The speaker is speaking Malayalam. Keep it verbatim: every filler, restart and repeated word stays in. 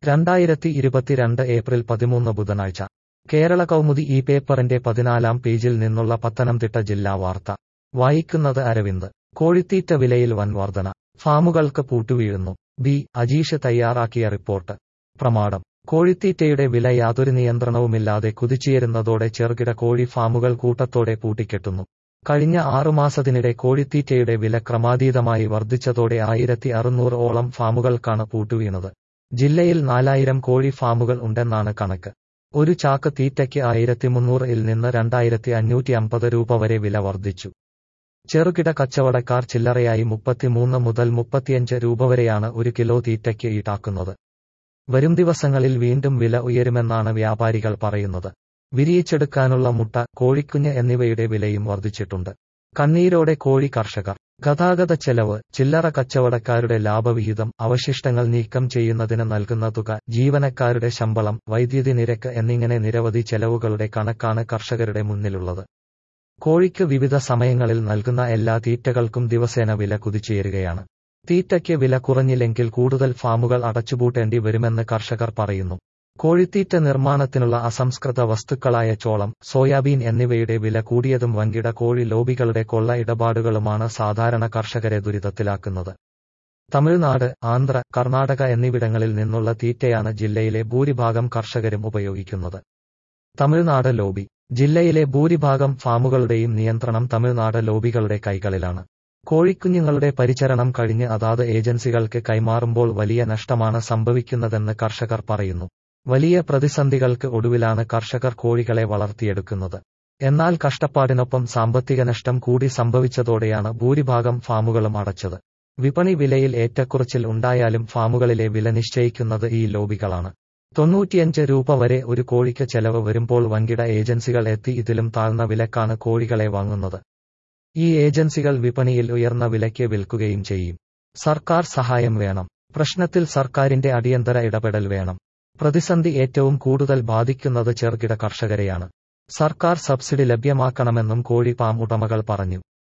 രണ്ടായിരത്തി ഇരുപത്തിരണ്ട് ഏപ്രിൽ പതിമൂന്ന് ബുധനാഴ്ച കേരള കൗമുദി ഈ പേപ്പറിന്റെ പതിനാലാം പേജിൽ നിന്നുള്ള പത്തനംതിട്ട ജില്ലാ വാർത്ത വായിക്കുന്നത് അരവിന്ദ്. കോഴിത്തീറ്റ വിലയിൽ വൻ വർധന, ഫാമുകൾക്ക് പൂട്ടുവീഴുന്നു. ബി അജീഷ് തയ്യാറാക്കിയ റിപ്പോർട്ട്. പ്രമാടം. കോഴിത്തീറ്റയുടെ വില യാതൊരു നിയന്ത്രണവുമില്ലാതെ കുതിച്ചുയരുന്നതോടെ ചെറുകിട കോഴി ഫാമുകൾ കൂട്ടത്തോടെ പൂട്ടിക്കെട്ടുന്നു. കഴിഞ്ഞ ആറുമാസത്തിനിടെ കോഴിത്തീറ്റയുടെ വില ക്രമാതീതമായി വർദ്ധിച്ചതോടെ ആയിരത്തി അറുന്നൂറ് ഓളം ഫാമുകൾക്കാണ് പൂട്ടുവീണത്. ജില്ലയിൽ നാലായിരം കോഴി ഫാമുകൾ ഉണ്ടെന്നാണ് കണക്ക്. ഒരു ചാക്ക് തീറ്റയ്ക്ക് ആയിരത്തി മുന്നൂറ് ഇൽ നിന്ന് രണ്ടായിരത്തി അഞ്ഞൂറ്റി അമ്പത് രൂപ വരെ വില വർദ്ധിച്ചു. ചെറുകിട കച്ചവടക്കാർ ചില്ലറയായി മുപ്പത്തിമൂന്ന് മുതൽ മുപ്പത്തിയഞ്ച് രൂപ വരെയാണ് ഒരു കിലോ തീറ്റയ്ക്ക് ഈടാക്കുന്നത്. വരും ദിവസങ്ങളിൽ വീണ്ടും വില ഉയരുമെന്നാണ് വ്യാപാരികൾ പറയുന്നത്. വിരിയിച്ചെടുക്കാനുള്ള മുട്ട, കോഴിക്കുഞ്ഞ് എന്നിവയുടെ വിലയും വർദ്ധിച്ചിട്ടുണ്ട്. കണ്ണീരോടെ കോഴി കർഷകർ. ഗതാഗത ചെലവ്, ചില്ലറ കച്ചവടക്കാരുടെ ലാഭവിഹിതം, അവശിഷ്ടങ്ങൾ നീക്കം ചെയ്യുന്നതിന് നൽകുന്ന തുക, ജീവനക്കാരുടെ ശമ്പളം, വൈദ്യുതി നിരക്ക് എന്നിങ്ങനെ നിരവധി ചെലവുകളുടെ കണക്കാണ് കർഷകരുടെ മുന്നിലുള്ളത്. കോഴിക്ക് വിവിധ സമയങ്ങളിൽ നൽകുന്ന എല്ലാ തീറ്റകൾക്കും ദിവസേന വില കുതിച്ചുയരുകയാണ്. തീറ്റയ്ക്ക് വില കുറഞ്ഞില്ലെങ്കിൽ കൂടുതൽ ഫാമുകൾ അടച്ചുപൂട്ടേണ്ടി വരുമെന്ന് കർഷകർ പറയുന്നു. കോഴിത്തീറ്റ നിർമ്മാണത്തിനുള്ള അസംസ്കൃത വസ്തുക്കളായ ചോളം, സോയാബീൻ എന്നിവയുടെ വില കൂടിയതും വൻകിട കോഴി ലോബികളുടെ കൊള്ള ഇടപാടുകളുമാണ് സാധാരണ കർഷകരെ ദുരിതത്തിലാക്കുന്നത്. തമിഴ്നാട്, ആന്ധ്ര, കർണാടക എന്നിവിടങ്ങളിൽ നിന്നുള്ള തീറ്റയാണ് ജില്ലയിലെ ഭൂരിഭാഗം കർഷകരും ഉപയോഗിക്കുന്നത്. തമിഴ്നാട് ലോബി. ജില്ലയിലെ ഭൂരിഭാഗം ഫാമുകളുടെയും നിയന്ത്രണം തമിഴ്നാട് ലോബികളുടെ കൈകളിലാണ്. കോഴിക്കുഞ്ഞുങ്ങളുടെ പരിചരണം കഴിഞ്ഞ് അതാത് ഏജൻസികൾക്ക് കൈമാറുമ്പോൾ വലിയ നഷ്ടമാണ് സംഭവിക്കുന്നതെന്ന് കർഷകർ പറയുന്നു. വലിയ പ്രതിസന്ധികൾക്ക് ഒടുവിലാണ് കർഷകർ കോഴികളെ വളർത്തിയെടുക്കുന്നത്. എന്നാൽ കഷ്ടപ്പാടിനൊപ്പം സാമ്പത്തിക നഷ്ടം കൂടി സംഭവിച്ചതോടെയാണ് ഭൂരിഭാഗം ഫാമുകളും അടച്ചത്. വിപണി വിലയിൽ ഏറ്റക്കുറച്ചിൽ ഉണ്ടായാലും ഫാമുകളിലെ വില നിശ്ചയിക്കുന്നത് ഈ ലോബികളാണ്. തൊണ്ണൂറ്റിയഞ്ച് രൂപ വരെ ഒരു കോഴിക്ക് ചെലവ് വരുമ്പോൾ വൻകിട ഏജൻസികൾ എത്തി ഇതിലും താഴ്ന്ന വിലക്കാണ് കോഴികളെ വാങ്ങുന്നത്. ഈ ഏജൻസികൾ വിപണിയിൽ ഉയർന്ന വിലയ്ക്ക് വിൽക്കുകയും ചെയ്യും. സർക്കാർ സഹായം വേണം. പ്രശ്നത്തിൽ സർക്കാരിന്റെ അടിയന്തര ഇടപെടൽ വേണം. പ്രതിസന്ധി ഏറ്റവും കൂടുതൽ ബാധിക്കുന്നത് ചെറുകിട കർഷകരെയാണ്. സർക്കാർ സബ്സിഡി ലഭ്യമാക്കണമെന്നും കോഴി ഫാം ഉടമകൾ പറഞ്ഞു.